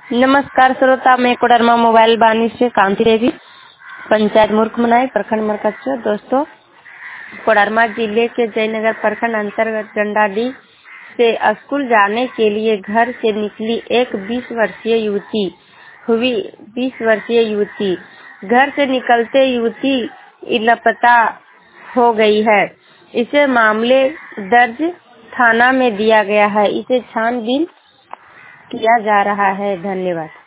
नमस्कार श्रोता, मैं कोडरमा मोबाइल बानी से कांति देवी, पंचायत मूर्खमनाई, प्रखंड मरकच्चो। दोस्तों, कोडरमा जिले के जयनगर प्रखंड अंतर्गत गंडाडी से स्कूल जाने के लिए घर से निकली एक 20 वर्षीय युवती घर से निकलते युवती लापता हो गई है। इसे मामले दर्ज थाना में दिया गया है। इसे छानबीन किया जा रहा है। धन्यवाद।